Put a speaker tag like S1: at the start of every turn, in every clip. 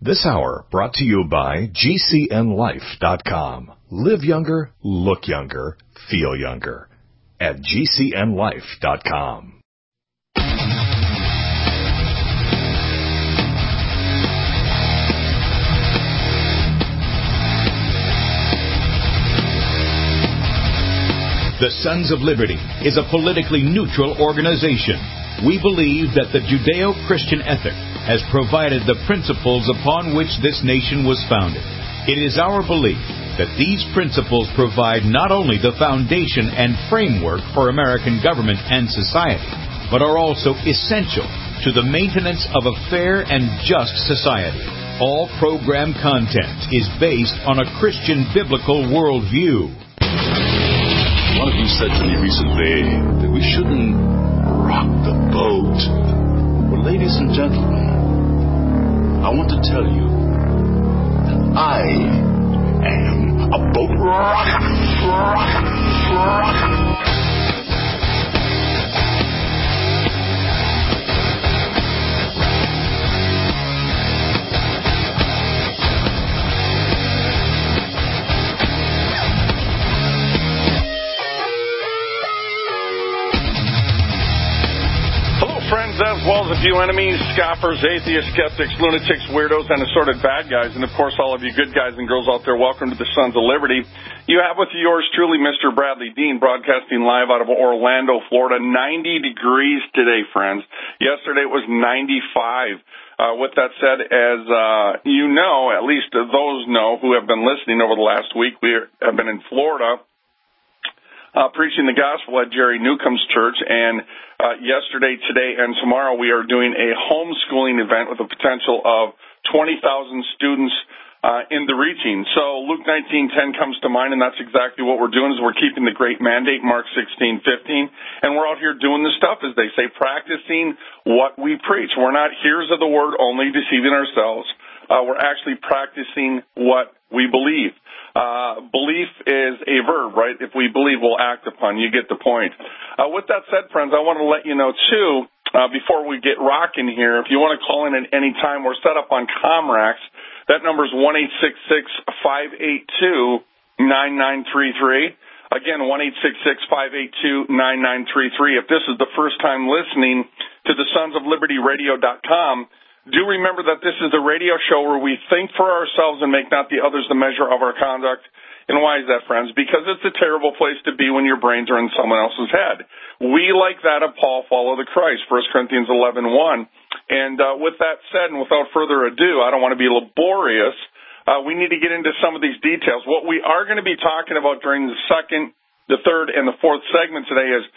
S1: This hour brought to you by GCNLife.com. Live younger, look younger, feel younger at GCNLife.com. The Sons of Liberty is a politically neutral organization. We believe that the Judeo-Christian ethic has provided the principles upon which this nation was founded. It is our belief that these principles provide not only the foundation and framework for American government and society, but are also essential to the maintenance of a fair and just society. All program content is based on a Christian biblical worldview.
S2: One of you said to me recently that we shouldn't rock the boat. Well, ladies and gentlemen, I want to tell you that I am a boat rocker.
S3: Friends, as well as a few enemies, scoffers, atheists, skeptics, lunatics, weirdos, and assorted bad guys, and of course all of you good guys and girls out there, welcome to the Sons of Liberty. You have with you yours truly, Mr. Bradley Dean, broadcasting live out of Orlando, Florida. 90 degrees today, friends. Yesterday it was 95. With that said, as you know, at least those know who have been listening over the last week, we have been in Florida preaching the gospel at Jerry Newcomb's church, and yesterday, today, and tomorrow we are doing a homeschooling event with a potential of 20,000 students in the reaching. So Luke 19:10 comes to mind, and that's exactly what we're doing, is we're keeping the great mandate, Mark 16:15, and we're out here doing the stuff, as they say, practicing what we preach. We're not hearers of the word only, deceiving ourselves. We're actually practicing what we believe. Belief is a verb, right? If we believe, we'll act upon. You get the point. With that said, friends, I want to let you know, too, before we get rocking here, if you want to call in at any time, we're set up on Comrax. That number is 1-866-582-9933. Again, 1-866-582-9933. If this is the first time listening to the sonsoflibertyradio.com, do remember that this is a radio show where we think for ourselves and make not the others the measure of our conduct. And why is that, friends? Because it's a terrible place to be when your brains are in someone else's head. We, like that of Paul, follow the Christ, 1 Corinthians 11:1. And with that said, and without further ado, I don't want to be laborious. We need to get into some of these details. What we are going to be talking about during the second, the third, and the fourth segment today is,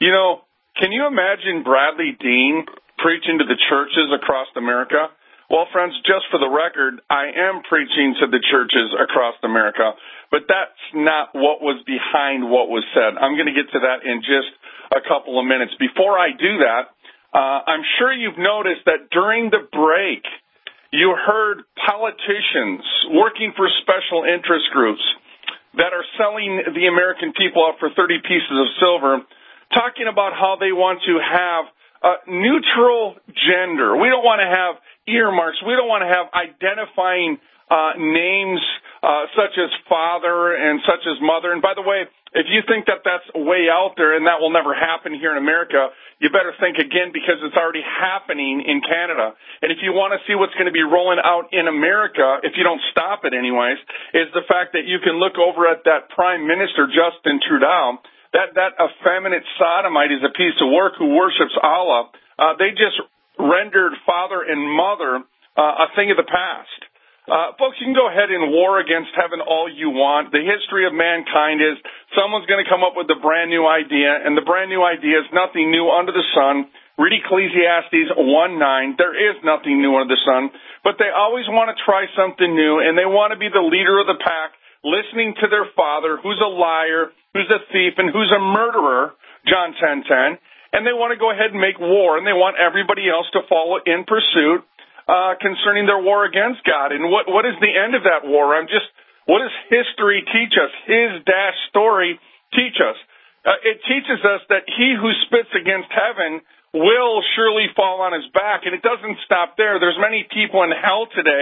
S3: can you imagine Bradley Dean preaching to the churches across America? Well, friends, just for the record, I am preaching to the churches across America, but that's not what was behind what was said. I'm going to get to that in just a couple of minutes. Before I do that, I'm sure you've noticed that during the break, you heard politicians working for special interest groups that are selling the American people out for 30 pieces of silver, talking about how they want to have neutral gender. We don't want to have earmarks. We don't want to have identifying names such as father and such as mother. And by the way, if you think that that's way out there and that will never happen here in America, you better think again, because it's already happening in Canada. And if you want to see what's going to be rolling out in America, if you don't stop it anyways, is the fact that you can look over at that Prime Minister, Justin Trudeau. That effeminate sodomite is a piece of work who worships Allah. They just rendered father and mother a thing of the past. Folks, you can go ahead and war against heaven all you want. The history of mankind is someone's going to come up with a brand new idea, and the brand new idea is nothing new under the sun. Read Ecclesiastes 1:9. There is nothing new under the sun, but they always want to try something new, and they want to be the leader of the pack, listening to their father, who's a liar, who's a thief, and who's a murderer, John 10:10, and they want to go ahead and make war, and they want everybody else to follow in pursuit concerning their war against God. And what is the end of that war? What does history teach us? His story teach us? It teaches us that he who spits against heaven will surely fall on his back. And it doesn't stop there. There's many people in hell today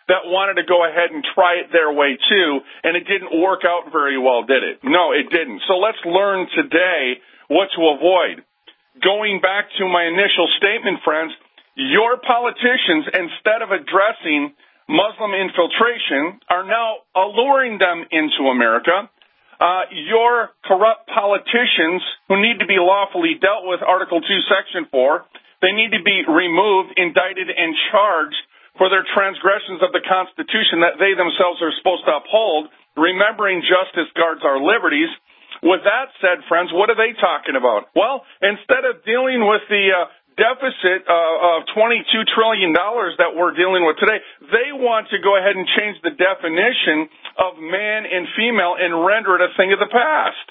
S3: that wanted to go ahead and try it their way too, and it didn't work out very well, did it? No, it didn't. So let's learn today what to avoid. Going back to my initial statement, friends, your politicians, instead of addressing Muslim infiltration, are now alluring them into America. Your corrupt politicians who need to be lawfully dealt with, Article 2, Section 4, they need to be removed, indicted, and charged for their transgressions of the Constitution that they themselves are supposed to uphold. Remembering justice guards our liberties. With that said, friends, what are they talking about? Well, instead of dealing with the deficit of $22 trillion that we're dealing with today, they want to go ahead and change the definition of man and female and render it a thing of the past.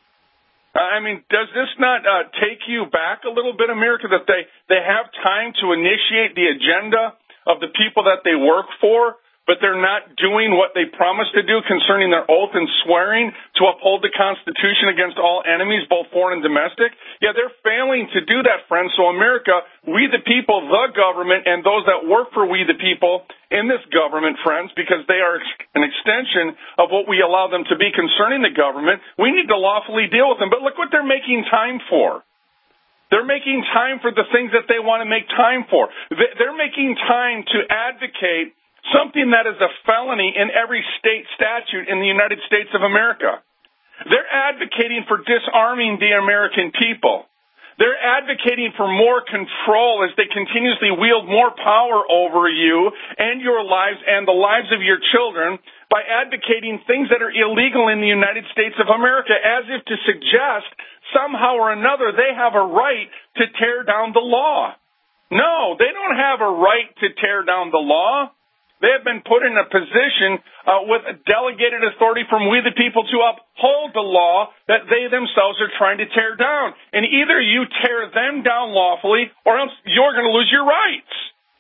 S3: I mean, does this not take you back a little bit, America, that they have time to initiate the agenda of the people that they work for, but they're not doing what they promised to do concerning their oath and swearing to uphold the Constitution against all enemies, both foreign and domestic? Yeah, they're failing to do that, friends. So America, we the people, the government, and those that work for we the people in this government, friends, because they are an extension of what we allow them to be concerning the government, we need to lawfully deal with them. But look what they're making time for. They're making time for the things that they want to make time for. They're making time to advocate something that is a felony in every state statute in the United States of America. They're advocating for disarming the American people. They're advocating for more control as they continuously wield more power over you and your lives and the lives of your children by advocating things that are illegal in the United States of America, as if to suggest somehow or another they have a right to tear down the law. No, they don't have a right to tear down the law. They have been put in a position with delegated authority from we the people to uphold the law that they themselves are trying to tear down. And either you tear them down lawfully or else you're going to lose your rights.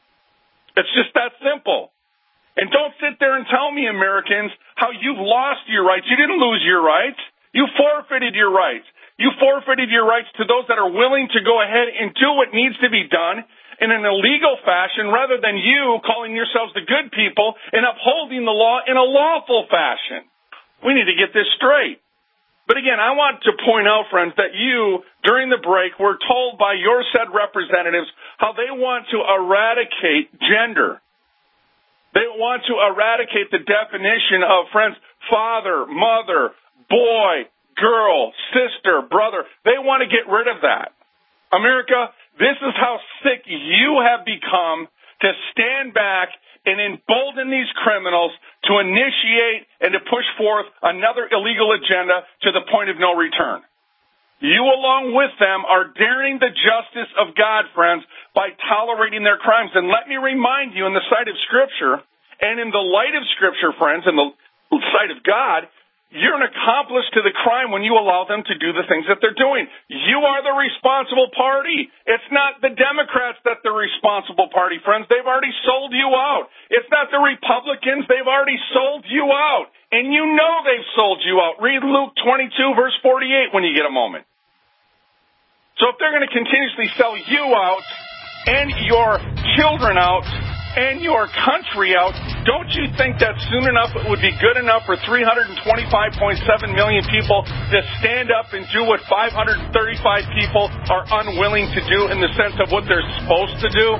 S3: It's just that simple. And don't sit there and tell me, Americans, how you've lost your rights. You didn't lose your rights. You forfeited your rights. You forfeited your rights to those that are willing to go ahead and do what needs to be done in an illegal fashion, rather than you calling yourselves the good people and upholding the law in a lawful fashion. We need to get this straight. But again, I want to point out, friends, that you, during the break, were told by your said representatives how they want to eradicate gender. They want to eradicate the definition of, friends, father, mother, boy, girl, sister, brother. They want to get rid of that. America, this is how sick you have become to stand back and embolden these criminals to initiate and to push forth another illegal agenda to the point of no return. You, along with them, are daring the justice of God, friends, by tolerating their crimes. And let me remind you, in the sight of Scripture and in the light of Scripture, friends, in the sight of God, you're an accomplice to the crime when you allow them to do the things that they're doing. You are the responsible party. It's not the Democrats that's the responsible party, friends. They've already sold you out. It's not the Republicans. They've already sold you out. And you know they've sold you out. Read Luke 22, verse 48 when you get a moment. So if they're going to continuously sell you out and your children out, and your country out, don't you think that soon enough it would be good enough for 325.7 million people to stand up and do what 535 people are unwilling to do in the sense of what they're supposed to do?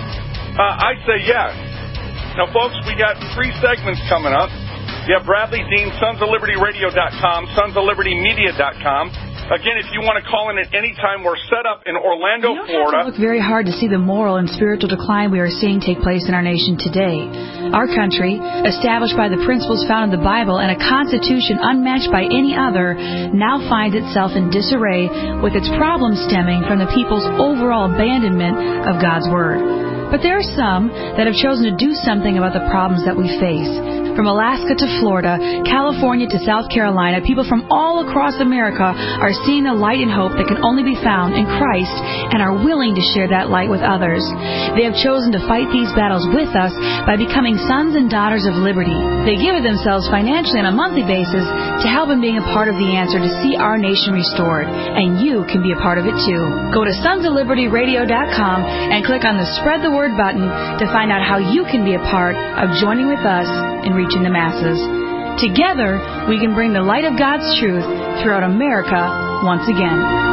S3: I say yes. Now, folks, we got 3 segments coming up. You have Bradley Dean, sonsoflibertyradio.com, sonsoflibertymedia.com. Again, if you want to call in at any time, we're set up in Orlando, Florida.
S4: You don't have to look very hard to see the moral and spiritual decline we are seeing take place in our nation today. Our country, established by the principles found in the Bible and a constitution unmatched by any other, now finds itself in disarray, with its problems stemming from the people's overall abandonment of God's Word. But there are some that have chosen to do something about the problems that we face. From Alaska to Florida, California to South Carolina, people from all across America are seeing the light and hope that can only be found in Christ and are willing to share that light with others. They have chosen to fight these battles with us by becoming sons and daughters of liberty. They give of themselves financially on a monthly basis to help in being a part of the answer to see our nation restored. And you can be a part of it too. Go to sonsoflibertyradio.com and click on the Spread the Word button to find out how you can be a part of joining with us in reaching the masses. Together, we can bring the light of God's truth throughout America once again.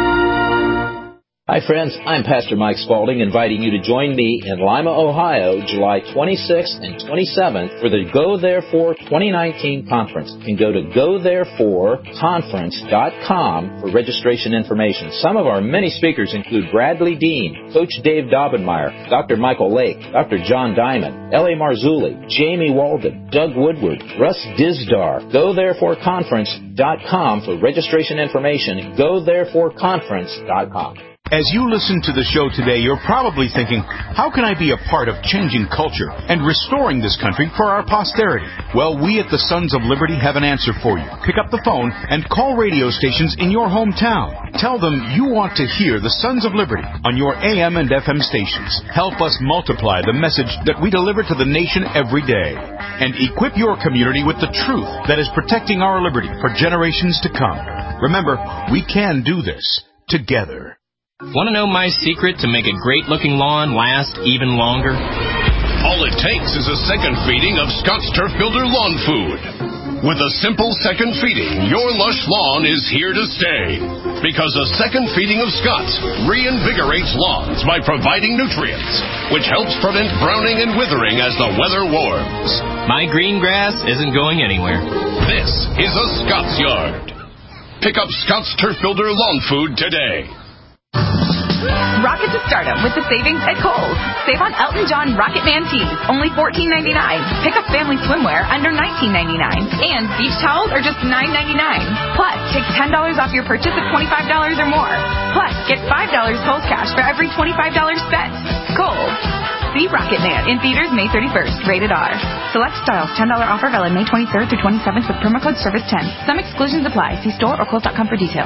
S5: Hi, friends. I'm Pastor Mike Spaulding, inviting you to join me in Lima, Ohio, July 26th and 27th for the Go Therefore 2019 conference. You can go to GoThereforeConference.com for registration information. Some of our many speakers include Bradley Dean, Coach Dave Daubenmire, Dr. Michael Lake, Dr. John Diamond, L.A. Marzulli, Jamie Walden, Doug Woodward, Russ Dizdar. GoThereforeConference.com for registration information. GoThereforeConference.com.
S1: As you listen to the show today, you're probably thinking, how can I be a part of changing culture and restoring this country for our posterity? Well, we at the Sons of Liberty have an answer for you. Pick up the phone and call radio stations in your hometown. Tell them you want to hear the Sons of Liberty on your AM and FM stations. Help us multiply the message that we deliver to the nation every day. And equip your community with the truth that is protecting our liberty for generations to come. Remember, we can do this together.
S6: Want to know my secret to make a great-looking lawn last even longer?
S7: All it takes is a second feeding of Scott's Turf Builder Lawn Food. With a simple second feeding, your lush lawn is here to stay. Because a second feeding of Scott's reinvigorates lawns by providing nutrients, which helps prevent browning and withering as the weather warms.
S6: My green grass isn't going anywhere.
S7: This is a Scott's Yard. Pick up Scott's Turf Builder Lawn Food today.
S8: Rocket to stardom with the savings at Kohl's. Save on Elton John Rocket Man tees, only $14.99. Pick up family swimwear under $19.99. And beach towels are just $9.99. Plus, take $10 off your purchase of $25 or more. Plus, get $5 Kohl's cash for every $25 spent. Kohl's. See Rocket Man in theaters May 31st. Rated R. Select styles. $10 offer valid May 23rd through 27th with promo code SERVICE10. Some exclusions apply. See store or Kohl's.com for details.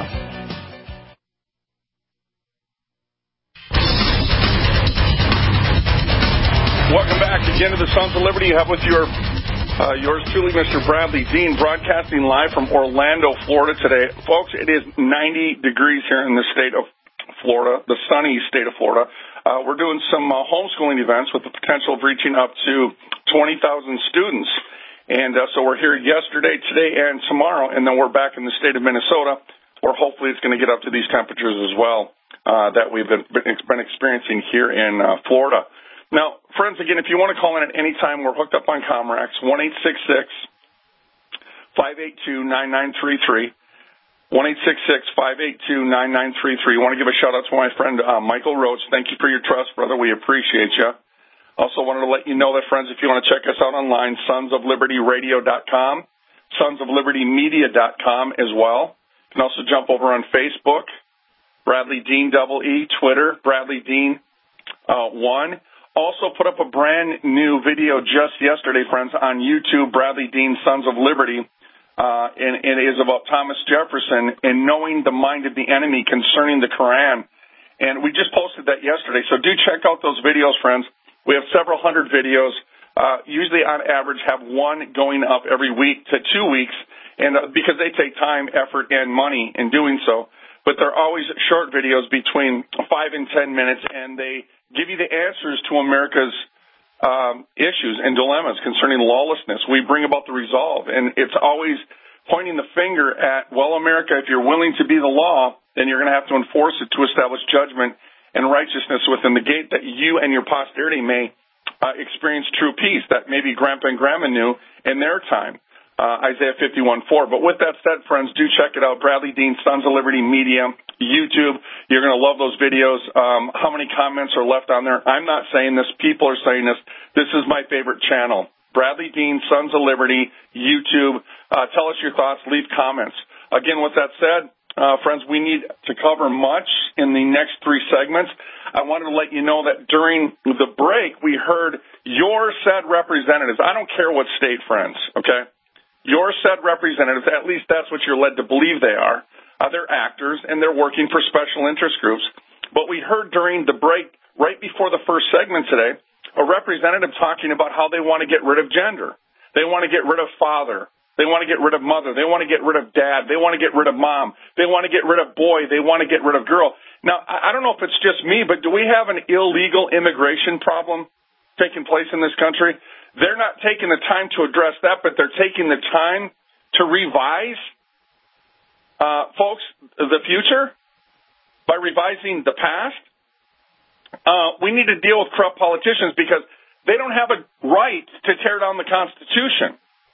S3: Welcome back again to the Sons of Liberty. You have with yours truly, Mr. Bradley Dean, broadcasting live from Orlando, Florida today. Folks, it is 90 degrees here in the state of Florida, the sunny state of Florida. We're doing some homeschooling events with the potential of reaching up to 20,000 students. And so we're here yesterday, today, and tomorrow, and then we're back in the state of Minnesota, where hopefully it's going to get up to these temperatures as well that we've been experiencing here in Florida. Now, friends, again, if you want to call in at any time, we're hooked up on Comrex, 1-866-582-9933, 1-866-582-9933. I want to give a shout-out to my friend Michael Roach. Thank you for your trust, brother. We appreciate you. Also wanted to let you know that, friends, if you want to check us out online, sonsoflibertyradio.com, sonsoflibertymedia.com as well. You can also jump over on Facebook, Bradley Dean EE, Twitter, Bradley Dean 1. Also put up a brand new video just yesterday, friends, on YouTube, Bradley Dean, Sons of Liberty, and it is about Thomas Jefferson and knowing the mind of the enemy concerning the Quran. And we just posted that yesterday, so do check out those videos, friends. We have several hundred videos, usually on average have one going up every week to 2 weeks, and because they take time, effort, and money in doing so. But they're always short videos between 5 and 10 minutes, and they give you the answers to America's issues and dilemmas concerning lawlessness. We bring about the resolve, and it's always pointing the finger at, well, America, if you're willing to be the law, then you're going to have to enforce it to establish judgment and righteousness within the gate that you and your posterity may experience true peace that maybe Grandpa and Grandma knew in their time. Isaiah 51:4. But with that said, friends, do check it out. Bradley Dean, Sons of Liberty Media, YouTube. You're going to love those videos. How many comments are left on there? I'm not saying this. People are saying this. This is my favorite channel. Bradley Dean, Sons of Liberty, YouTube. Tell us your thoughts. Leave comments. Again, with that said, friends, we need to cover much in the next 3 segments. I wanted to let you know that during the break, we heard your said representatives, I don't care what state, friends, okay? Your said representatives, at least that's what you're led to believe they are. They're actors, and they're working for special interest groups. But we heard during the break, right before the first segment today, a representative talking about how they want to get rid of gender. They want to get rid of father. They want to get rid of mother. They want to get rid of dad. They want to get rid of mom. They want to get rid of boy. They want to get rid of girl. Now, I don't know if it's just me, but do we have an illegal immigration problem taking place in this country? They're not taking the time to address that, but they're taking the time to revise, folks, the future by revising the past. We need to deal with corrupt politicians because they don't have a right to tear down the Constitution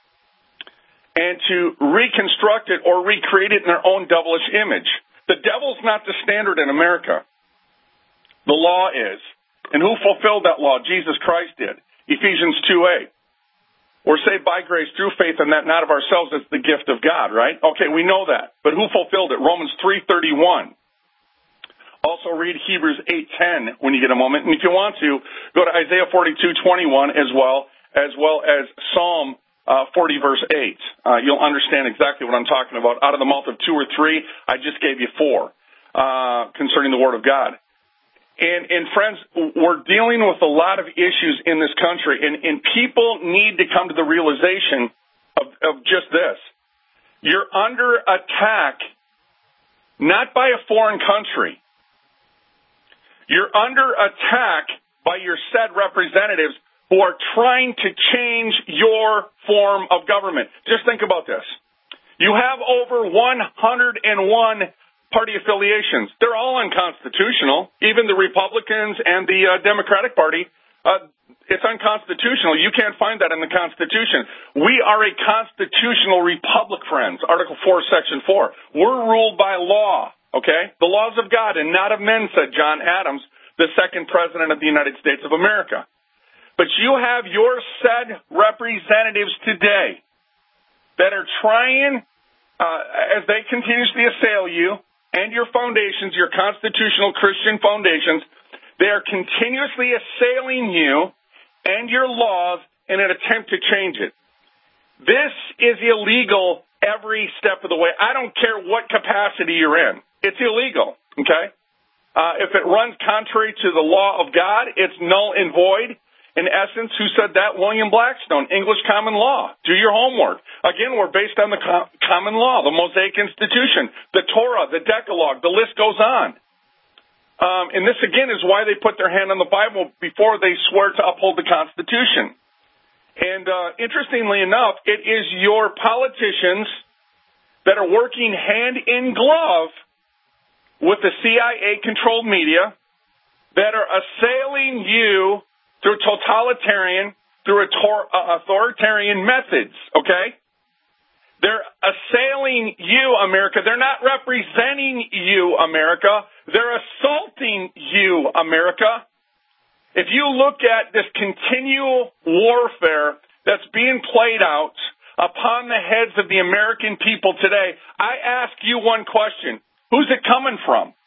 S3: and to reconstruct it or recreate it in their own devilish image. The devil's not the standard in America. The law is. And who fulfilled that law? Jesus Christ did. Ephesians 2:8. We're saved by grace through faith, and that not of ourselves, it's the gift of God, right? Okay, we know that. But who fulfilled it? Romans 3:31. Also read Hebrews 8:10 when you get a moment. And if you want to, go to Isaiah 42:21 as well as Psalm 40 verse 8. You'll understand exactly what I'm talking about. Out of the mouth of two or three, I just gave you four concerning the Word of God. And friends, we're dealing with a lot of issues in this country, and people need to come to the realization of just this. You're under attack not by a foreign country. You're under attack by your said representatives who are trying to change your form of government. Just think about this. You have over 101 party affiliations. They're all unconstitutional. Even the Republicans and the Democratic Party, it's unconstitutional. You can't find that in the Constitution. We are a constitutional republic, friends. Article 4, Section 4. We're ruled by law, okay? The laws of God and not of men, said John Adams, the second president of the United States of America. But you have your said representatives today that are trying, as they continuously assail you and your foundations, your constitutional Christian foundations, they are continuously assailing you and your laws in an attempt to change it. This is illegal every step of the way. I don't care what capacity you're in. It's illegal, okay? If it runs contrary to the law of God, it's null and void. In essence, who said that? William Blackstone, English common law. Do your homework. Again, we're based on the common law, the Mosaic Institution, the Torah, the Decalogue, the list goes on. And this, again, is why they put their hand on the Bible before they swear to uphold the Constitution. And interestingly enough, it is your politicians that are working hand in glove with the CIA-controlled media that are assailing you through totalitarian, through authoritarian methods, okay? They're assailing you, America. They're not representing you, America. They're assaulting you, America. If you look at this continual warfare that's being played out upon the heads of the American people today, I ask you one question. Who's it coming from?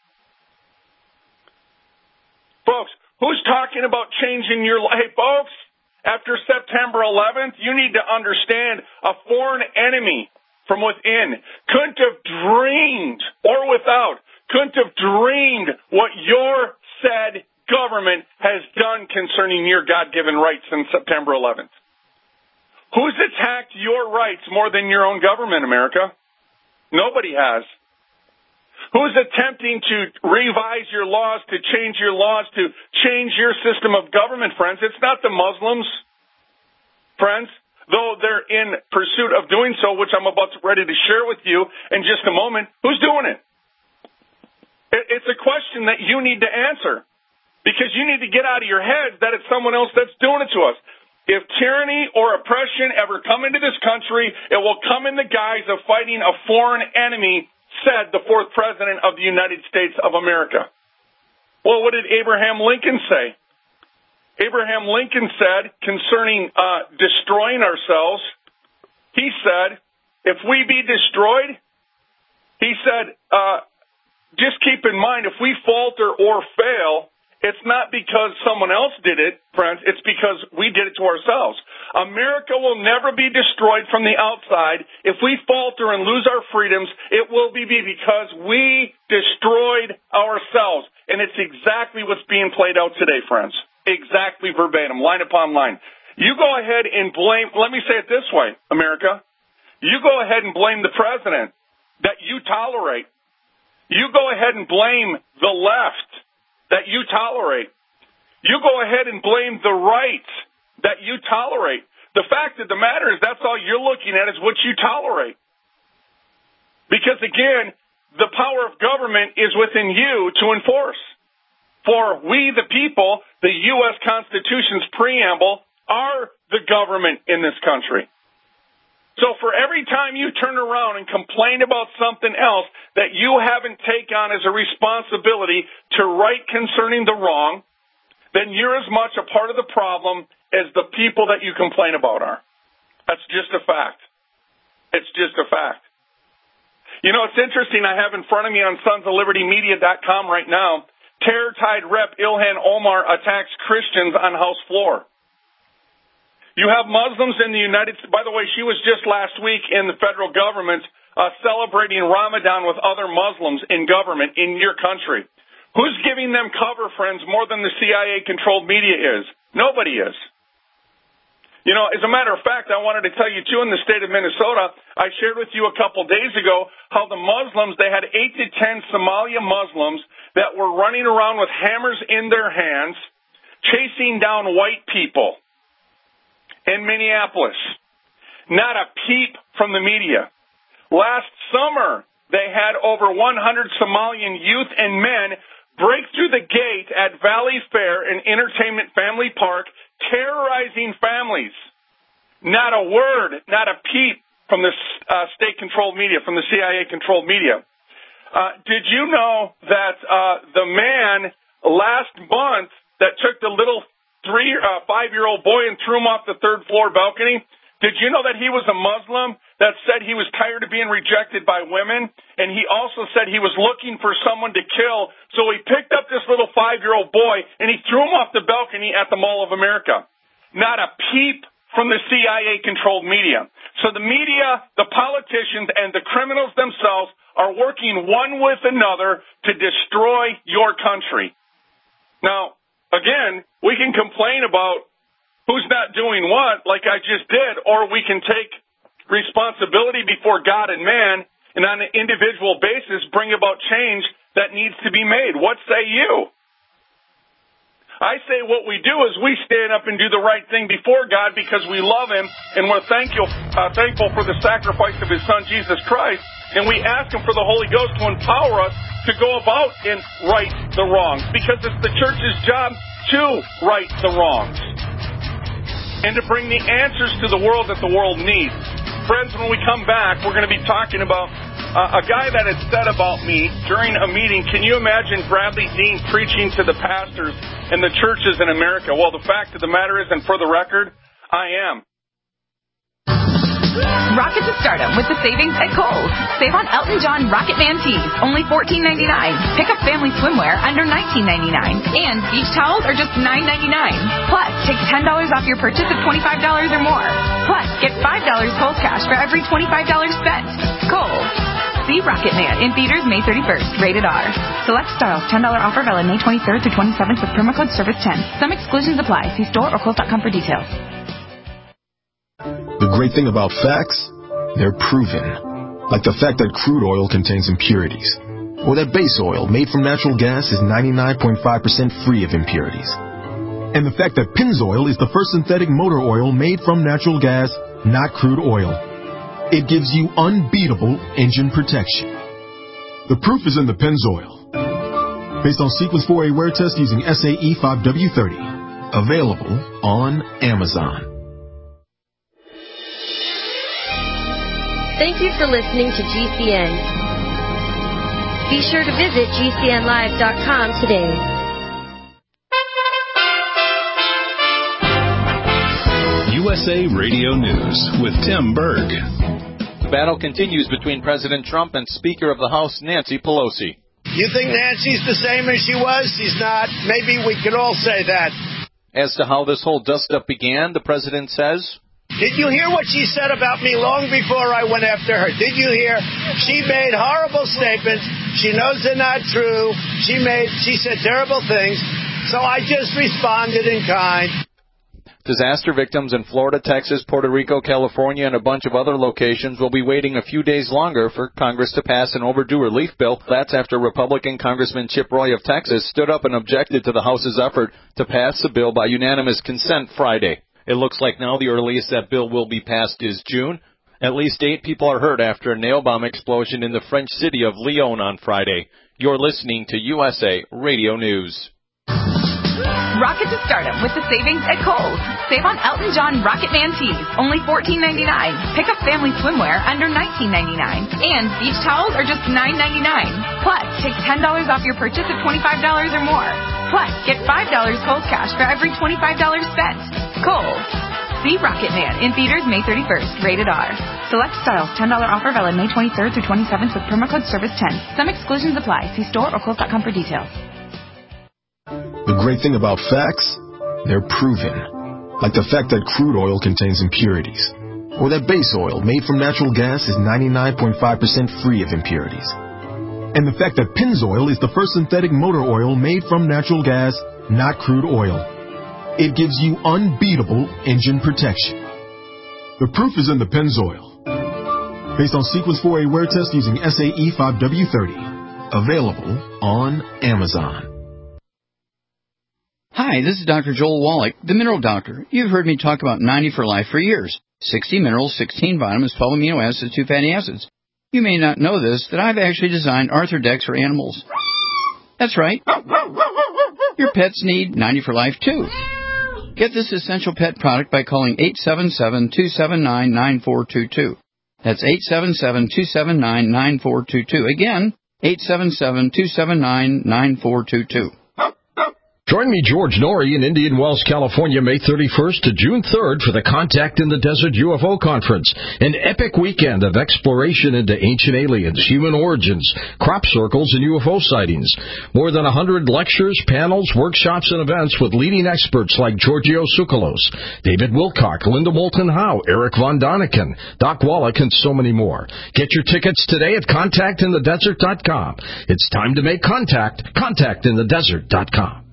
S3: Folks, who's talking about changing your life? Hey, folks, after September 11th, you need to understand a foreign enemy from within couldn't have dreamed, or without, couldn't have dreamed what your said government has done concerning your God-given rights since September 11th. Who's attacked your rights more than your own government, America? Nobody has. Who's attempting to revise your laws, to change your laws, to change your system of government, friends? It's not the Muslims, friends, though they're in pursuit of doing so, which I'm about to ready to share with you in just a moment. Who's doing it? It's a question that you need to answer, because you need to get out of your head that it's someone else that's doing it to us. If tyranny or oppression ever come into this country, it will come in the guise of fighting a foreign enemy, said the fourth president of the United States of America. Well, what did Abraham Lincoln say? Abraham Lincoln said concerning destroying ourselves, he said, if we be destroyed, he said, just keep in mind, if we falter or fail, It's not because someone else did it, friends. It's because we did it to ourselves. America will never be destroyed from the outside. If we falter and lose our freedoms, it will be because we destroyed ourselves. And it's exactly what's being played out today, friends. Exactly verbatim, line upon line. You go ahead and blame, let me say it this way, America. You go ahead and blame the president that you tolerate. You go ahead and blame the left that you tolerate. You go ahead and blame the right that you tolerate. The fact of the matter is that's all you're looking at is what you tolerate. Because, again, the power of government is within you to enforce. For we, the people, the U.S. Constitution's preamble, are the government in this country. So for every time you turn around and complain about something else that you haven't taken on as a responsibility to right concerning the wrong, then you're as much a part of the problem as the people that you complain about are. That's just a fact. It's just a fact. You know, it's interesting. I have in front of me on sonsoflibertymedia.com right now, Terror-Tide Rep Ilhan Omar attacks Christians on House floor. You have Muslims in the United States. By the way, she was just last week in the federal government celebrating Ramadan with other Muslims in government in your country. Who's giving them cover, friends, more than the CIA-controlled media is? Nobody is. You know, as a matter of fact, I wanted to tell you, too, in the state of Minnesota, I shared with you a couple days ago how the Muslims, they had 8 to 10 Somalia Muslims that were running around with hammers in their hands, chasing down white people in Minneapolis. Not a peep from the media. Last summer, they had over 100 Somalian youth and men break through the gate at Valley Fair and Entertainment Family Park, terrorizing families. Not a word, not a peep from the state-controlled media, from the CIA-controlled media. Did you know that the man last month that took the little 5-year-old boy and threw him off the third-floor balcony? Did you know that he was a Muslim that said he was tired of being rejected by women? And he also said he was looking for someone to kill, so he picked up this little 5-year-old boy and he threw him off the balcony at the Mall of America. Not a peep from the CIA-controlled media. So the media, the politicians, and the criminals themselves are working one with another to destroy your country. Now, again, we can complain about who's not doing what, like I just did, or we can take responsibility before God and man and on an individual basis bring about change that needs to be made. What say you? I say what we do is we stand up and do the right thing before God because we love Him and we're thankful for the sacrifice of His Son, Jesus Christ, and we ask Him for the Holy Ghost to empower us to go about and right the wrongs because it's the church's job to right the wrongs and to bring the answers to the world that the world needs. Friends, when we come back, we're going to be talking about a guy that had said about me during a meeting, can you imagine Bradley Dean preaching to the pastors and the churches in America? Well, the fact of the matter is, and for the record, I am.
S8: Rocket to stardom with the savings at Kohl's. Save on Elton John Rocket Man tees, only $14.99. Pick up family swimwear under $19.99. And beach towels are just $9.99. Plus, take $10 off your purchase of $25 or more. Plus, get $5 Kohl's cash for every $25 spent. Kohl's. See Rocket Man in theaters May 31st. Rated R. Select styles. $10 offer valid May 23rd through 27th with promo code SERVICE10. Some exclusions apply. See store or Kohl's.com for details.
S9: The great thing about facts, they're proven. Like the fact that crude oil contains impurities. Or that base oil made from natural gas is 99.5% free of impurities. And the fact that Pennzoil is the first synthetic motor oil made from natural gas, not crude oil. It gives you unbeatable engine protection. The proof is in the Pennzoil. Based on Sequence 4A wear test using SAE 5W30. Available on Amazon.
S10: Thank you for listening to GCN. Be sure to visit GCNlive.com today.
S7: USA Radio News with Tim Berg.
S5: The battle continues between President Trump and Speaker of the House Nancy Pelosi.
S11: You think Nancy's the same as she was? She's not. Maybe we could all say that.
S12: As to how this whole dust-up began, the president says,
S11: Did you hear what she said about me long before I went after her? Did you hear? She made horrible statements. She knows they're not true. She said terrible things. So I just responded in kind.
S12: Disaster victims in Florida, Texas, Puerto Rico, California, and a bunch of other locations will be waiting a few days longer for Congress to pass an overdue relief bill. That's after Republican Congressman Chip Roy of Texas stood up and objected to the House's effort to pass the bill by unanimous consent Friday. It looks like now the earliest that bill will be passed is June. At least 8 people are hurt after a nail bomb explosion in the French city of Lyon on Friday. You're listening to USA Radio News.
S8: Rocket to stardom with the savings at Kohl's. Save on Elton John Rocket Man tees, only $14.99. Pick up family swimwear under $19.99. And beach towels are just $9.99. Plus, take $10 off your purchase of $25 or more. Plus, get $5 Kohl's cash for every $25 spent. Kohl's. See Rocket Man in theaters May 31st. Rated R. Select styles. $10 offer valid May 23rd through 27th with promo code SERVICE10. Some exclusions apply. See store or Kohl's.com for details.
S9: The great thing about facts, they're proven. Like the fact that crude oil contains impurities. Or that base oil made from natural gas is 99.5% free of impurities. And the fact that Pennzoil is the first synthetic motor oil made from natural gas, not crude oil. It gives you unbeatable engine protection. The proof is in the Pennzoil. Based on Sequence 4A wear test using SAE 5W30. Available on Amazon.
S13: Hi, this is Dr. Joel Wallach, the Mineral Doctor. You've heard me talk about 90 for Life for years. 60 minerals, 16 vitamins, 12 amino acids, 2 fatty acids. You may not know this, that I've actually designed Arthrodex for animals. That's right. Your pets need 90 for Life, too. Get this essential pet product by calling 877-279-9422. That's 877-279-9422. Again, 877-279-9422.
S14: Join me, George Norrie, in Indian Wells, California, May 31st to June 3rd for the Contact in the Desert UFO Conference, an epic weekend of exploration into ancient aliens, human origins, crop circles, and UFO sightings. More than 100 lectures, panels, workshops, and events with leading experts like Giorgio Tsoukalos, David Wilcock, Linda Moulton Howe, Eric Von Daniken, Doc Wallach, and so many more. Get your tickets today at contactinthedesert.com. It's time to make contact. Contactinthedesert.com.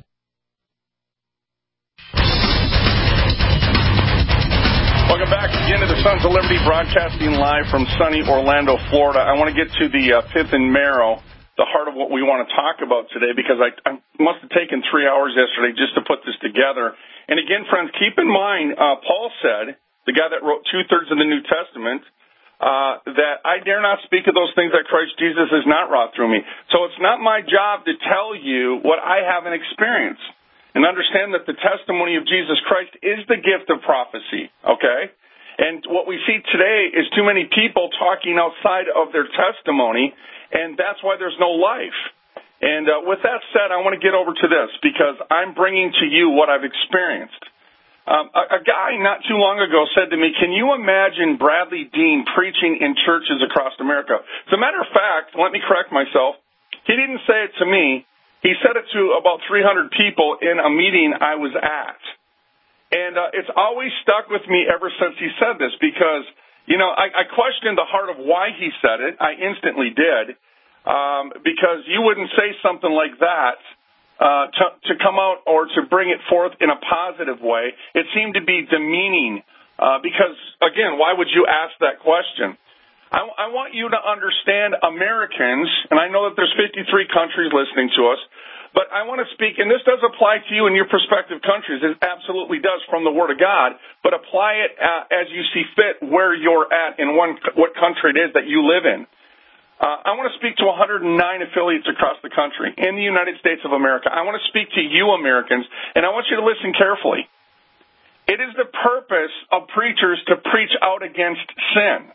S3: Welcome back again to the Sons of Liberty, broadcasting live from sunny Orlando, Florida. I want to get to the pith and marrow, the heart of what we want to talk about today, because I must have taken 3 hours yesterday just to put this together. And again, friends, keep in mind, Paul said, the guy that wrote 2/3 of the New Testament, that I dare not speak of those things that Christ Jesus has not wrought through me. So it's not my job to tell you what I haven't experienced. And understand that the testimony of Jesus Christ is the gift of prophecy, okay? And what we see today is too many people talking outside of their testimony, and that's why there's no life. And with that said, I want to get over to this, because I'm bringing to you what I've experienced. A guy not too long ago said to me, can you imagine Bradley Dean preaching in churches across America? As a matter of fact, let me correct myself, he didn't say it to me. He said it to about 300 people in a meeting I was at. And it's always stuck with me ever since he said this, because, you know, I questioned the heart of why he said it. I instantly did, because you wouldn't say something like that to come out or to bring it forth in a positive way. It seemed to be demeaning, because, again, why would you ask that question? I want you to understand Americans, and I know that there's 53 countries listening to us, but I want to speak, and this does apply to you in your prospective countries. It absolutely does from the Word of God, but apply it as you see fit where you're at in what country it is that you live in. I want to speak to 109 affiliates across the country in the United States of America. I want to speak to you Americans, and I want you to listen carefully. It is the purpose of preachers to preach out against sin.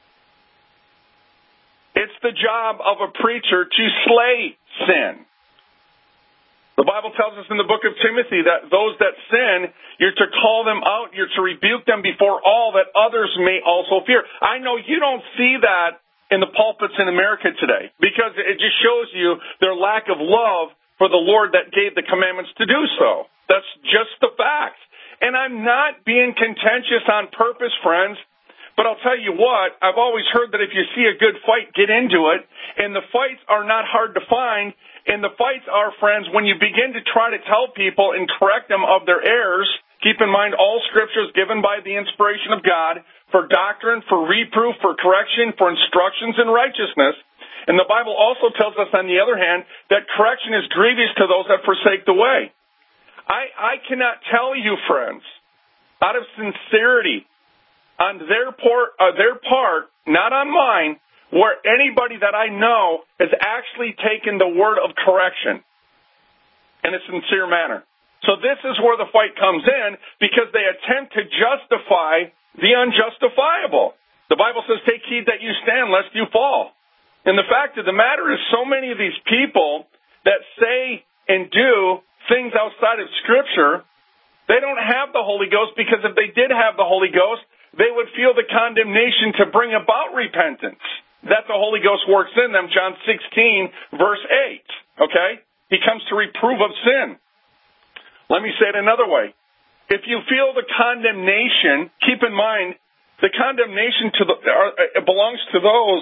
S3: It's the job of a preacher to slay sin. The Bible tells us in the book of Timothy that those that sin, you're to call them out, you're to rebuke them before all, that others may also fear. I know you don't see that in the pulpits in America today, because it just shows you their lack of love for the Lord that gave the commandments to do so. That's just the fact. And I'm not being contentious on purpose, friends, but I'll tell you what, I've always heard that if you see a good fight, get into it, and the fights are not hard to find, and the fights are, friends, when you begin to try to tell people and correct them of their errors. Keep in mind, all Scripture is given by the inspiration of God for doctrine, for reproof, for correction, for instructions in righteousness. And the Bible also tells us, on the other hand, that correction is grievous to those that forsake the way. I cannot tell you, friends, out of sincerity, on their part, not on mine, where anybody that I know has actually taken the word of correction in a sincere manner. So this is where the fight comes in, because they attempt to justify the unjustifiable. The Bible says, take heed that you stand, lest you fall. And the fact of the matter is, so many of these people that say and do things outside of Scripture, they don't have the Holy Ghost, because if they did have the Holy Ghost, they would feel the condemnation to bring about repentance. That the Holy Ghost works in them, John 16, verse 8. Okay? He comes to reprove of sin. Let me say it another way. If you feel the condemnation, keep in mind, the condemnation belongs to those,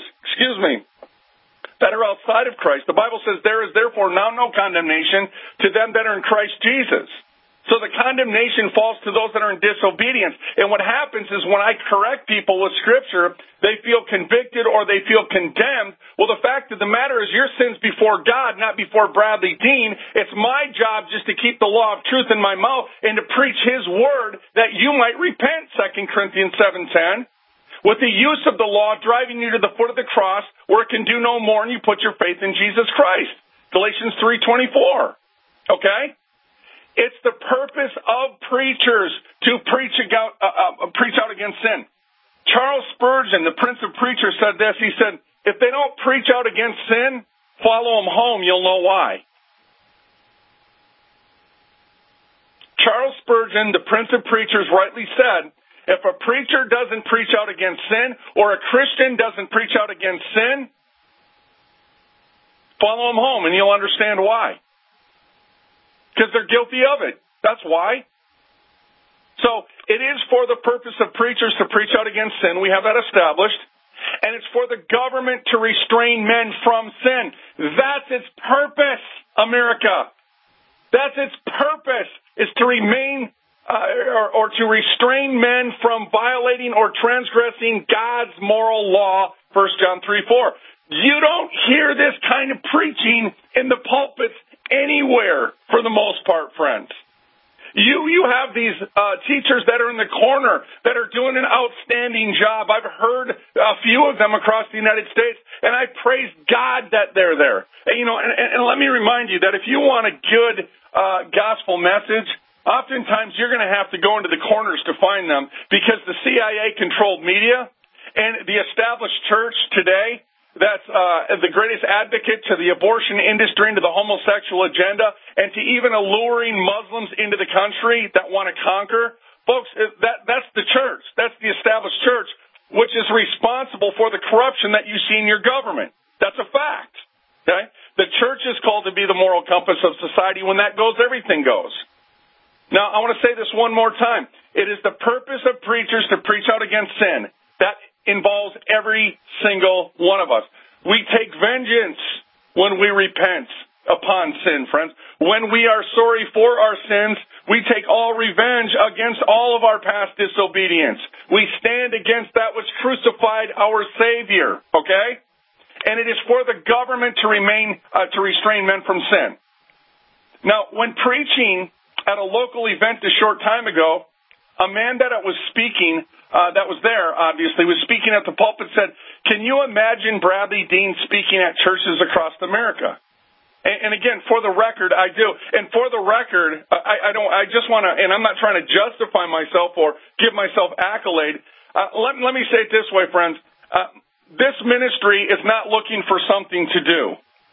S3: that are outside of Christ. The Bible says, there is therefore now no condemnation to them that are in Christ Jesus. So the condemnation falls to those that are in disobedience. And what happens is, when I correct people with Scripture, they feel convicted or they feel condemned. Well, the fact of the matter is, your sin's before God, not before Bradley Dean. It's my job just to keep the law of truth in my mouth and to preach His word that you might repent, 2 Corinthians 7:10. With the use of the law driving you to the foot of the cross, where it can do no more, and you put your faith in Jesus Christ. Galatians 3:24. Okay? It's the purpose of preachers to preach out against sin. Charles Spurgeon, the Prince of Preachers, said this. He said, if they don't preach out against sin, follow them home. You'll know why. Charles Spurgeon, the Prince of Preachers, rightly said, if a preacher doesn't preach out against sin, or a Christian doesn't preach out against sin, follow them home, and you'll understand why. Because they're guilty of it. That's why. So it is for the purpose of preachers to preach out against sin. We have that established. And it's for the government to restrain men from sin. That's its purpose, America. That's its purpose, is to remain or to restrain men from violating or transgressing God's moral law, 1 John 3:4. You don't hear this kind of preaching in the pulpits anywhere, for the most part, friends. You have these teachers that are in the corner that are doing an outstanding job. I've heard a few of them across the United States, and I praise God that they're there. And let me remind you that if you want a good gospel message, oftentimes you're going to have to go into the corners to find them, because the CIA-controlled media and the established church today, that's the greatest advocate to the abortion industry and to the homosexual agenda, and to even alluring Muslims into the country that want to conquer. Folks, that's the church. That's the established church, which is responsible for the corruption that you see in your government. That's a fact. Okay? The church is called to be the moral compass of society. When that goes, everything goes. Now, I want to say this one more time. It is the purpose of preachers to preach out against sin. That involves every single one of us. We take vengeance when we repent upon sin, friends. When we are sorry for our sins, we take all revenge against all of our past disobedience. We stand against that which crucified our Savior, okay? And it is for the government to restrain men from sin. Now, when preaching at a local event a short time ago, a man that was speaking, that was there, obviously, was speaking at the pulpit, said, can you imagine Bradley Dean speaking at churches across America? And again, for the record, I do. And for the record, I just want to, and I'm not trying to justify myself or give myself accolade. Let me say it this way, friends. This ministry is not looking for something to do.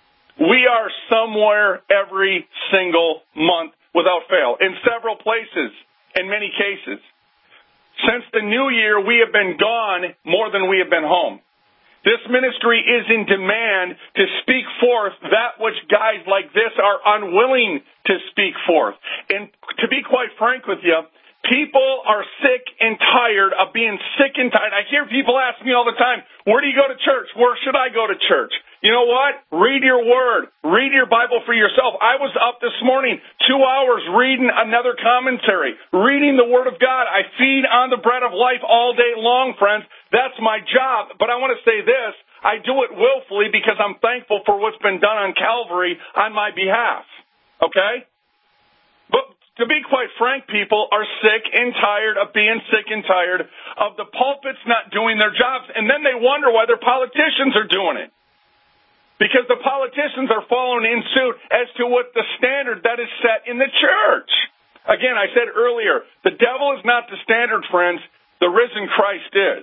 S3: We are somewhere every single month without fail, in several places, in many cases. Since the new year, we have been gone more than we have been home. This ministry is in demand to speak forth that which guys like this are unwilling to speak forth. And to be quite frank with you, people are sick and tired of being sick and tired. I hear people ask me all the time, where do you go to church? Where should I go to church? You know what? Read your word. Read your Bible for yourself. I was up this morning 2 hours reading another commentary, reading the Word of God. I feed on the bread of life all day long, friends. That's my job. But I want to say this. I do it willfully because I'm thankful for what's been done on Calvary on my behalf. Okay? But to be quite frank, people are sick and tired of being sick and tired of the pulpits not doing their jobs. And then they wonder why their politicians are doing it. Because the politicians are following in suit as to what the standard that is set in the church. Again, I said earlier, the devil is not the standard, friends. The risen Christ is.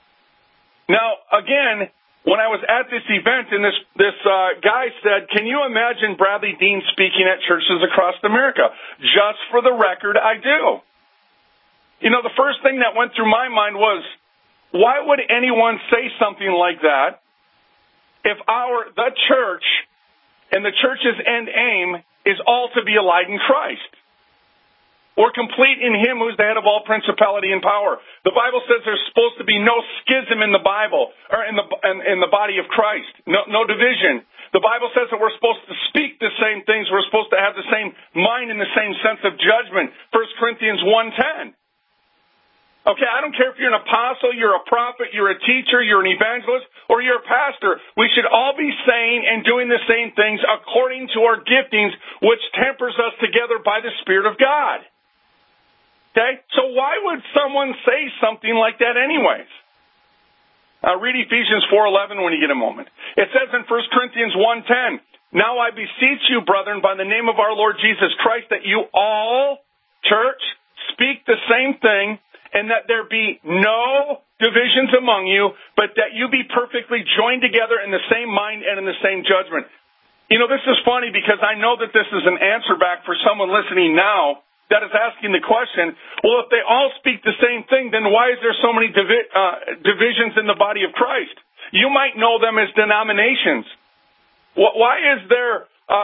S3: Now, again, when I was at this event and this guy said, can you imagine Bradley Dean speaking at churches across America? Just for the record, I do. You know, the first thing that went through my mind was, why would anyone say something like that if the church and the church's end aim is all to be allied in Christ? Or complete in Him who's the head of all principality and power. The Bible says there's supposed to be no schism in the Bible, or in the body of Christ. No division. The Bible says that we're supposed to speak the same things. We're supposed to have the same mind and the same sense of judgment. 1 Corinthians 1:10. Okay, I don't care if you're an apostle, you're a prophet, you're a teacher, you're an evangelist, or you're a pastor. We should all be saying and doing the same things according to our giftings, which tempers us together by the Spirit of God. Okay? So why would someone say something like that anyways? Read Ephesians 4:11 when you get a moment. It says in 1 Corinthians 1:10, now I beseech you, brethren, by the name of our Lord Jesus Christ, that you all, church, speak the same thing, and that there be no divisions among you, but that you be perfectly joined together in the same mind and in the same judgment. You know, this is funny because I know that this is an answer back for someone listening now that is asking the question, well, if they all speak the same thing, then why is there so many divisions in the body of Christ? You might know them as denominations. Why is there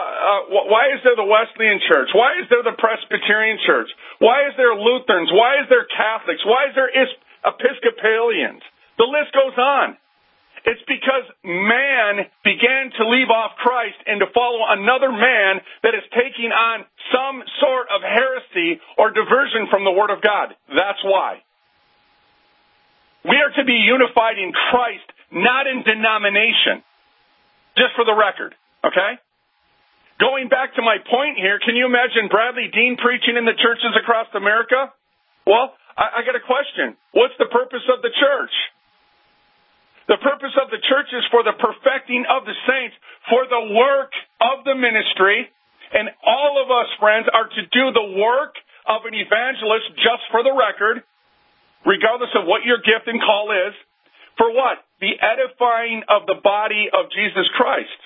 S3: the Wesleyan Church? Why is there the Presbyterian Church? Why is there Lutherans? Why is there Catholics? Why is there Episcopalians? The list goes on. It's because man began to leave off Christ and to follow another man that is taking on some sort of heresy or diversion from the Word of God. That's why. We are to be unified in Christ, not in denomination. Just for the record, okay? Going back to my point here, can you imagine Bradley Dean preaching in the churches across America? Well, I got a question. What's the purpose of the church? The purpose of the church is for the perfecting of the saints, for the work of the ministry, and all of us, friends, are to do the work of an evangelist, just for the record, regardless of what your gift and call is, for what? The edifying of the body of Jesus Christ.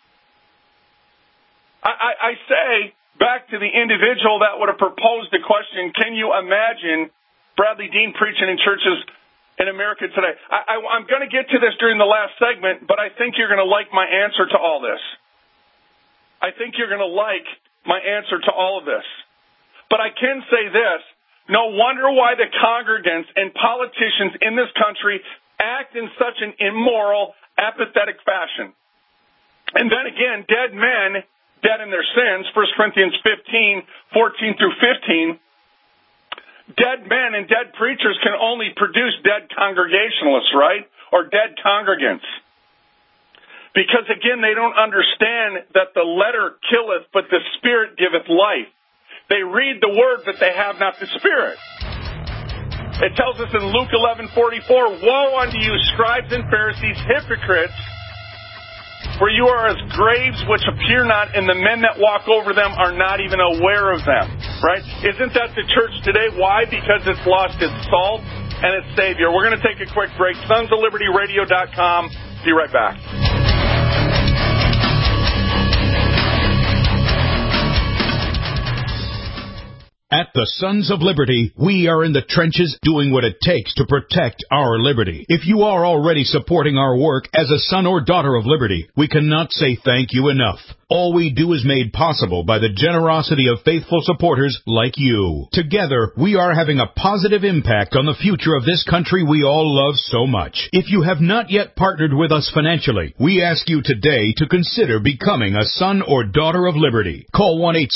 S3: I say back to the individual that would have proposed the question, can you imagine Bradley Dean preaching in churches in America today? I'm going to get to this during the last segment, but I think you're going to like my answer to all this. I think you're going to like my answer to all of this. But I can say this, no wonder why the congregants and politicians in this country act in such an immoral, apathetic fashion. And then again, dead men, dead in their sins, 1 Corinthians 15:14 through 15, dead men and dead preachers can only produce dead congregationalists, right? Or dead congregants. Because, again, they don't understand that the letter killeth, but the Spirit giveth life. They read the Word, but they have not the Spirit. It tells us in Luke 11:44, woe unto you, scribes and Pharisees, hypocrites, for you are as graves which appear not, and the men that walk over them are not even aware of them. Right? Isn't that the church today? Why? Because it's lost its salt and its Savior. We're going to take a quick break. SonsOfLibertyRadio.com. Be right back.
S1: At the Sons of Liberty, we are in the trenches doing what it takes to protect our liberty. If you are already supporting our work as a son or daughter of liberty, we cannot say thank you enough. All we do is made possible by the generosity of faithful supporters like you. Together, we are having a positive impact on the future of this country we all love so much. If you have not yet partnered with us financially, we ask you today to consider becoming a son or daughter of liberty. Call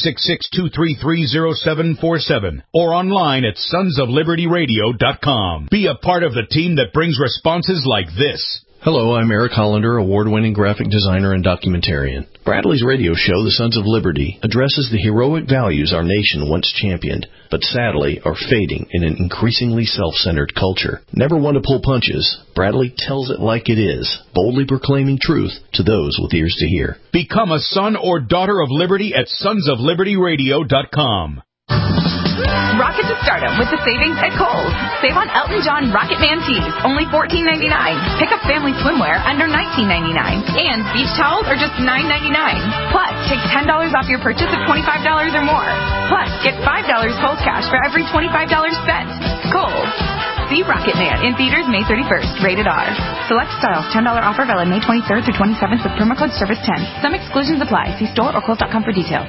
S1: 1-866-233-0747 or online at sonsoflibertyradio.com. Be a part of the team that brings responses like this.
S15: Hello, I'm Eric Hollander, award-winning graphic designer and documentarian. Bradley's radio show, The Sons of Liberty, addresses the heroic values our nation once championed, but sadly are fading in an increasingly self-centered culture. Never one to pull punches, Bradley tells it like it is, boldly proclaiming truth to those with ears to hear.
S1: Become a son or daughter of liberty at sonsoflibertyradio.com.
S8: Rocket to stardom with the savings at Kohl's. Save on Elton John Rocket Man tees, only $14.99. Pick up family swimwear under $19.99. And beach towels are just $9.99. Plus, take $10 off your purchase of $25 or more. Plus, get $5 Kohl's cash for every $25 spent. Kohl's. See Rocket Man in theaters May 31st. Rated R. Select styles. $10 offer valid May 23rd through 27th with promo code SERVICE10. Some exclusions apply. See store or Kohl's.com for details.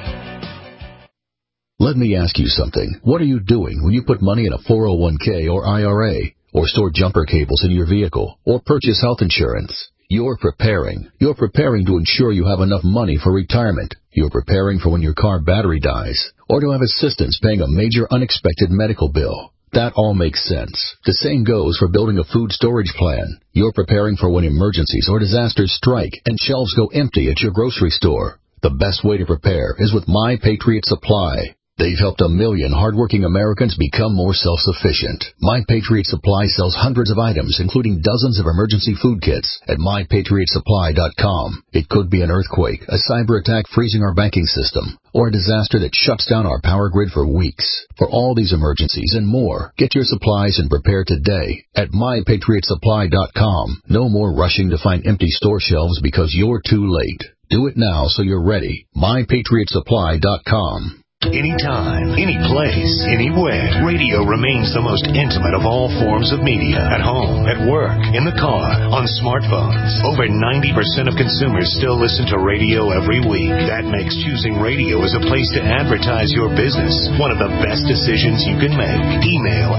S16: Let me ask you something. What are you doing when you put money in a 401k or IRA, or store jumper cables in your vehicle, or purchase health insurance? You're preparing. You're preparing to ensure you have enough money for retirement. You're preparing for when your car battery dies, or to have assistance paying a major unexpected medical bill. That all makes sense. The same goes for building a food storage plan. You're preparing for when emergencies or disasters strike and shelves go empty at your grocery store. The best way to prepare is with My Patriot Supply. They've helped 1 million hardworking Americans become more self-sufficient. My Patriot Supply sells hundreds of items, including dozens of emergency food kits at MyPatriotSupply.com. It could be an earthquake, a cyber attack freezing our banking system, or a disaster that shuts down our power grid for weeks. For all these emergencies and more, get your supplies and prepare today at MyPatriotSupply.com. No more rushing to find empty store shelves because you're too late. Do it now so you're ready. MyPatriotSupply.com.
S17: Anytime, any place, anywhere, radio remains the most intimate of all forms of media. At home, at work, in the car, on smartphones. Over 90% of consumers still listen to radio every week. That makes choosing radio as a place to advertise your business one of the best decisions you can make. Email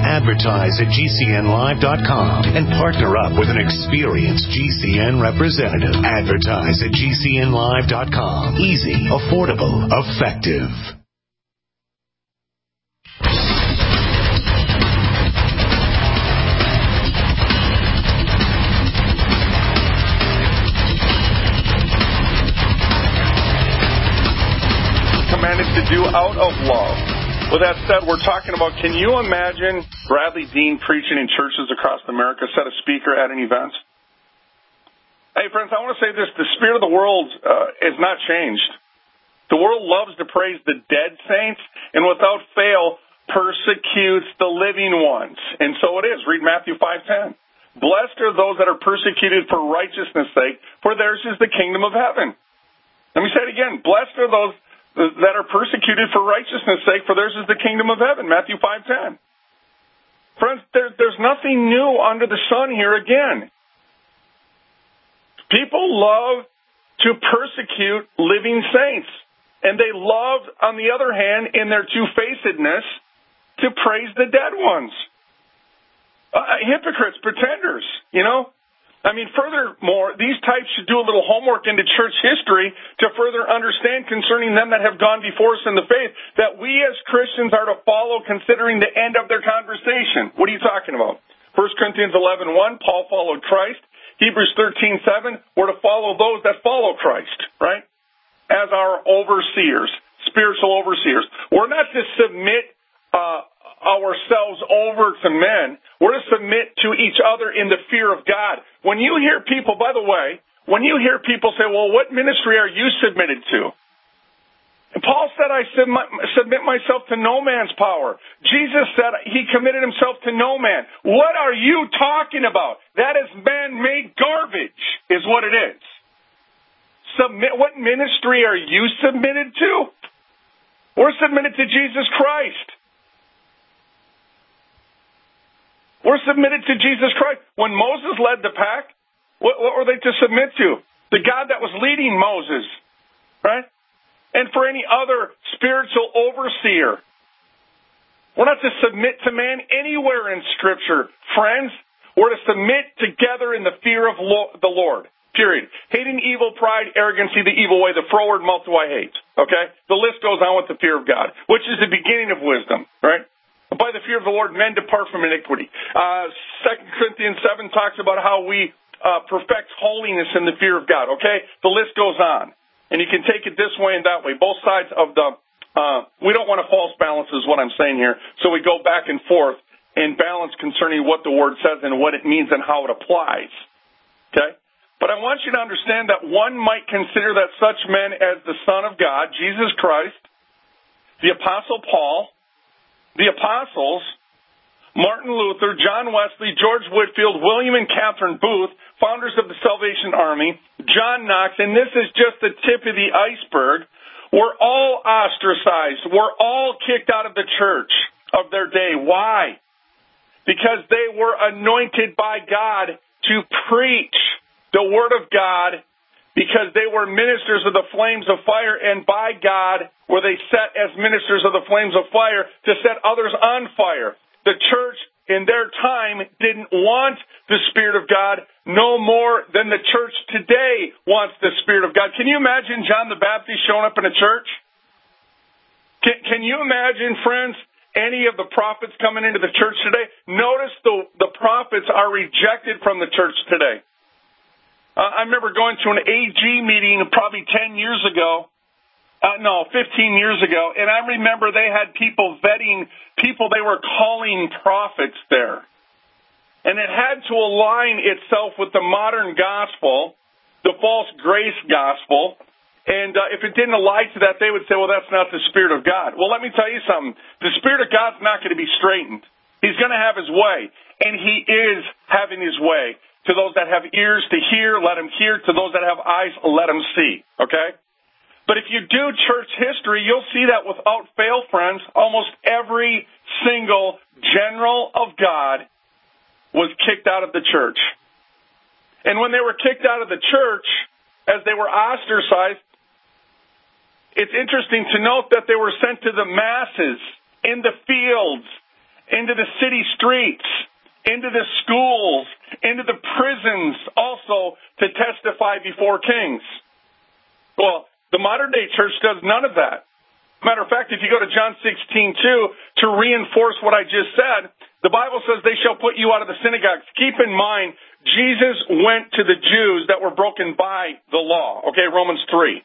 S17: advertise@gcnlive.com and partner up with an experienced GCN representative. Advertise at gcnlive.com. Easy, affordable, effective.
S3: Commanded to do out of love. With that said, we're talking about, can you imagine Bradley Dean preaching in churches across America, set a speaker at an event? Hey, friends, I want to say this. The spirit of the world is not changed. The world loves to praise the dead saints and without fail persecutes the living ones. And so it is. Read Matthew 5:10. Blessed are those that are persecuted for righteousness' sake, for theirs is the kingdom of heaven. Let me say it again. Blessed are those that are persecuted for righteousness' sake, for theirs is the kingdom of heaven. Matthew 5:10. Friends, there's nothing new under the sun here again. People love to persecute living saints. And they love, on the other hand, in their two-facedness, to praise the dead ones. Hypocrites, pretenders, you know. I mean, furthermore, these types should do a little homework into church history to further understand concerning them that have gone before us in the faith, that we as Christians are to follow considering the end of their conversation. What are you talking about? 1 Corinthians 11:1, Paul followed Christ. Hebrews 13:7, we're to follow those that follow Christ, right? As our overseers, spiritual overseers. We're not to submit ourselves over to men. We're to submit to each other in the fear of God. When you hear people, by the way, when you hear people say, well, what ministry are you submitted to? And Paul said, I submit myself to no man's power. Jesus said he committed himself to no man. What are you talking about? That is man-made garbage, is what it is. What ministry are you submitted to? We're submitted to Jesus Christ. We're submitted to Jesus Christ. When Moses led the pack, what were they to submit to? The God that was leading Moses, right? And for any other spiritual overseer. We're not to submit to man anywhere in Scripture, friends. We're to submit together in the fear of the Lord, period. Hating evil, pride, arrogancy, the evil way, the froward multiply hate, okay? The list goes on with the fear of God, which is the beginning of wisdom, right? By the fear of the Lord, men depart from iniquity. 2 Corinthians 7 talks about how we perfect holiness in the fear of God, okay? The list goes on. And you can take it this way and that way. Both sides of the we don't want a false balance is what I'm saying here. So we go back and forth and balance concerning what the Word says and what it means and how it applies. Okay? But I want you to understand that one might consider that such men as the Son of God, Jesus Christ, the Apostle Paul, the Apostles, Martin Luther, John Wesley, George Whitefield, William and Catherine Booth, founders of the Salvation Army, John Knox, and this is just the tip of the iceberg, were all ostracized, were all kicked out of the church of their day. Why? Because they were anointed by God to preach the Word of God, because they were ministers of the flames of fire, and by God were they set as ministers of the flames of fire to set others on fire. The church in their time didn't want the Spirit of God no more than the church today wants the Spirit of God. Can you imagine John the Baptist showing up in a church? Can you imagine, friends, any of the prophets coming into the church today? Notice the prophets are rejected from the church today. I remember going to an AG meeting probably 10 years ago. 15 years ago, and I remember they had people vetting people they were calling prophets there. And it had to align itself with the modern gospel, the false grace gospel, and if it didn't align to that, they would say, well, that's not the Spirit of God. Well, let me tell you something. The Spirit of God's not going to be straightened. He's going to have His way, and He is having His way. To those that have ears to hear, let them hear. To those that have eyes, let them see, okay? But if you do church history, you'll see that without fail, friends, almost every single general of God was kicked out of the church. And when they were kicked out of the church, as they were ostracized, it's interesting to note that they were sent to the masses, in the fields, into the city streets, into the schools, into the prisons, also to testify before kings. Well, the modern-day church does none of that. Matter of fact, if you go to John 16:2, to reinforce what I just said, the Bible says they shall put you out of the synagogues. Keep in mind, Jesus went to the Jews that were broken by the law. Okay, Romans 3.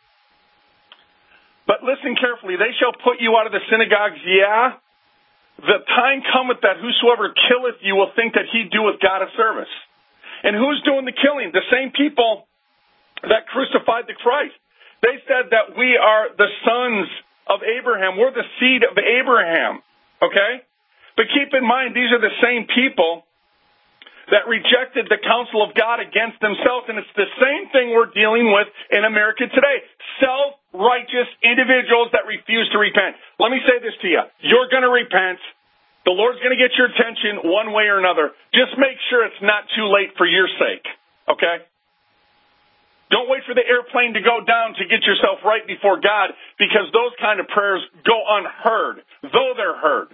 S3: But listen carefully. They shall put you out of the synagogues, yeah. The time cometh that whosoever killeth you will think that he doeth God a service. And who's doing the killing? The same people that crucified the Christ. They said that we are the sons of Abraham. We're the seed of Abraham. Okay? But keep in mind, these are the same people that rejected the counsel of God against themselves. And it's the same thing we're dealing with in America today. Self-righteous individuals that refuse to repent. Let me say this to you. You're going to repent. The Lord's going to get your attention one way or another. Just make sure it's not too late for your sake. Okay? Don't wait for the airplane to go down to get yourself right before God, because those kind of prayers go unheard, though they're heard.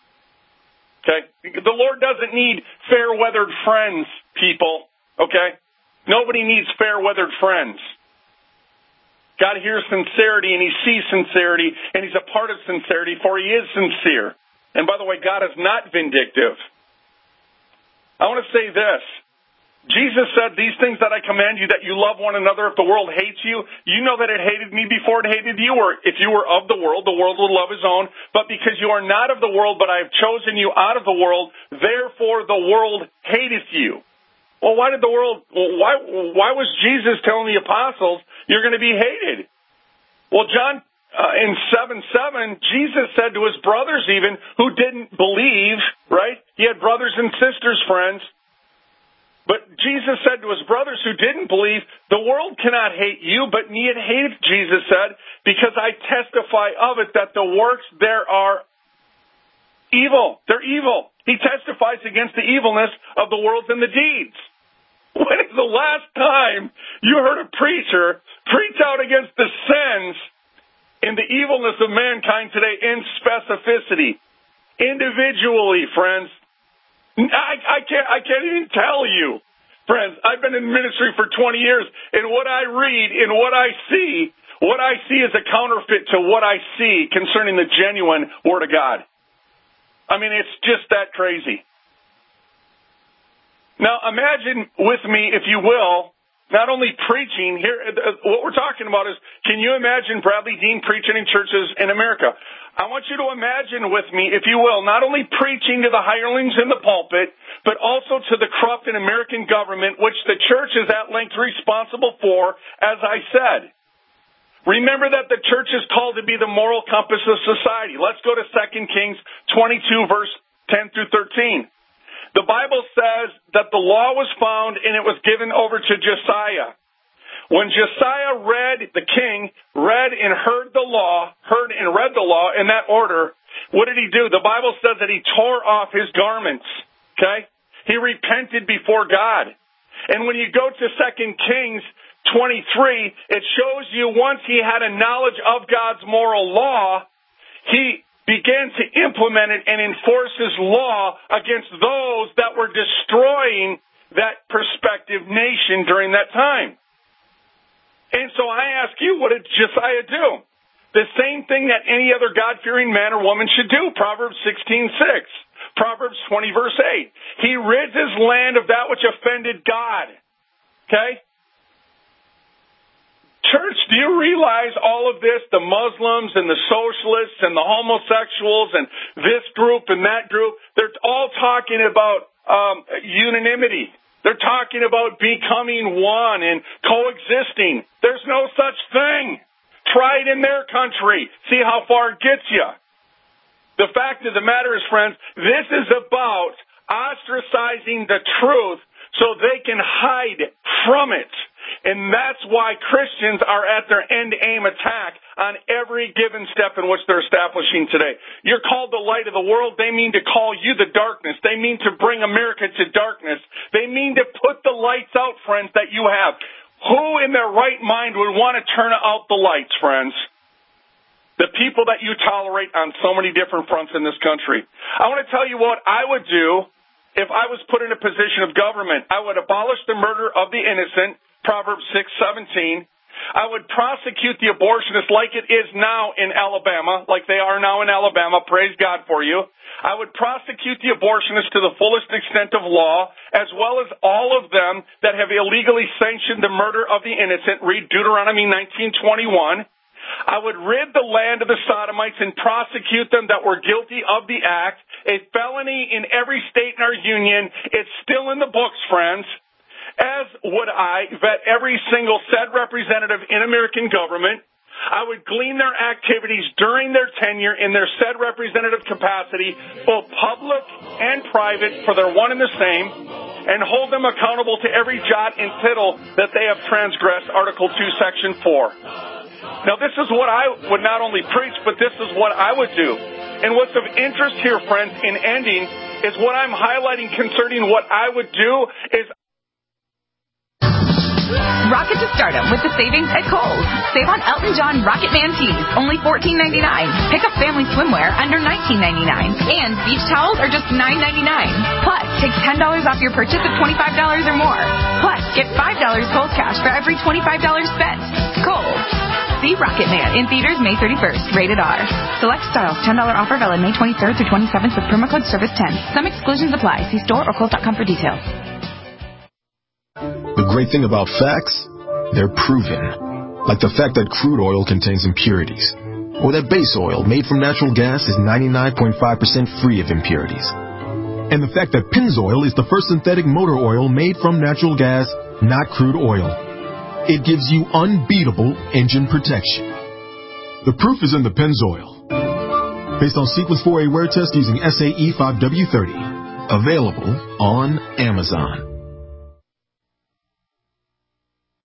S3: Okay? The Lord doesn't need fair-weathered friends, people. Okay? Nobody needs fair-weathered friends. God hears sincerity, and He sees sincerity, and He's a part of sincerity, for He is sincere. And by the way, God is not vindictive. I want to say this. Jesus said, these things that I command you, that you love one another. If the world hates you, you know that it hated me before it hated you. Or if you were of the world would love his own. But because you are not of the world, but I have chosen you out of the world, therefore the world hateth you. Well, why was Jesus telling the apostles, you're going to be hated? Well, John, in 7:7, Jesus said to his brothers even, who didn't believe, right? He had brothers and sisters, friends. But Jesus said to his brothers who didn't believe, the world cannot hate you, but me it hateth, Jesus said, because I testify of it that the works there are evil. They're evil. He testifies against the evilness of the world and the deeds. When is the last time you heard a preacher preach out against the sins and the evilness of mankind today in specificity? Individually, friends. I can't even tell you. Friends, I've been in ministry for 20 years, and what I read and what I see is a counterfeit to what I see concerning the genuine Word of God. I mean, it's just that crazy. Now, imagine with me, if you will, not only preaching here, what we're talking about is, can you imagine Bradley Dean preaching in churches in America? I want you to imagine with me, if you will, not only preaching to the hirelings in the pulpit, but also to the corrupt and American government, which the church is at length responsible for, as I said. Remember that the church is called to be the moral compass of society. Let's go to 2 Kings 22, verse 10 through 13. The Bible says that the law was found and it was given over to Josiah. When Josiah the king read and read the law in that order, what did he do? The Bible says that he tore off his garments. Okay? He repented before God. And when you go to 2 Kings 23, it shows you once he had a knowledge of God's moral law, he began to implement it and enforce his law against those that were destroying that prospective nation during that time. And so I ask you, what did Josiah do? The same thing that any other God-fearing man or woman should do. Proverbs 16:6. Proverbs 20, verse 8. He rids his land of that which offended God. Okay? Church, do you realize all of this? The Muslims and the socialists and the homosexuals and this group and that group, they're all talking about unanimity. They're talking about becoming one and coexisting. There's no such thing. Try it in their country. See how far it gets you. The fact of the matter is, friends, this is about ostracizing the truth so they can hide from it. And that's why Christians are at their end-aim attack on every given step in which they're establishing today. You're called the light of the world. They mean to call you the darkness. They mean to bring America to darkness. They mean to put the lights out, friends, that you have. Who in their right mind would want to turn out the lights, friends? The people that you tolerate on so many different fronts in this country. I want to tell you what I would do if I was put in a position of government. I would abolish the murder of the innocent, Proverbs 6:17. I would prosecute the abortionists like it is now in Alabama, like they are now in Alabama. Praise God for you. I would prosecute the abortionists to the fullest extent of law, as well as all of them that have illegally sanctioned the murder of the innocent. Read Deuteronomy 19:21. I would rid the land of the sodomites and prosecute them that were guilty of the act. A felony in every state in our union. It's still in the books, friends. As would I vet every single said representative in American government. I would glean their activities during their tenure in their said representative capacity, both public and private, for their one and the same, and hold them accountable to every jot and tittle that they have transgressed Article 2, Section 4. Now, this is what I would not only preach, but this is what I would do. And what's of interest here, friends, in ending, is what I'm highlighting concerning what I would do is
S8: Rocket to stardom with the savings at Kohl's. Save on Elton John Rocket Man tees, only $14.99. Pick up family swimwear under $19.99. And beach towels are just $9.99. Plus, take $10 off your purchase of $25 or more. Plus, get $5 Kohl's cash for every $25 spent. Kohl's. See Rocket Man in theaters May 31st. Rated R. Select styles. $10 offer valid May 23rd through 27th with promo code SERVICE10. Some exclusions apply. See store or Kohl's.com for details.
S9: The great thing about facts, they're proven. Like the fact that crude oil contains impurities. Or that base oil made from natural gas is 99.5% free of impurities. And the fact that Pennzoil is the first synthetic motor oil made from natural gas, not crude oil. It gives you unbeatable engine protection. The proof is in the Pennzoil. Based on Sequence 4A wear test using SAE 5W30. Available on Amazon.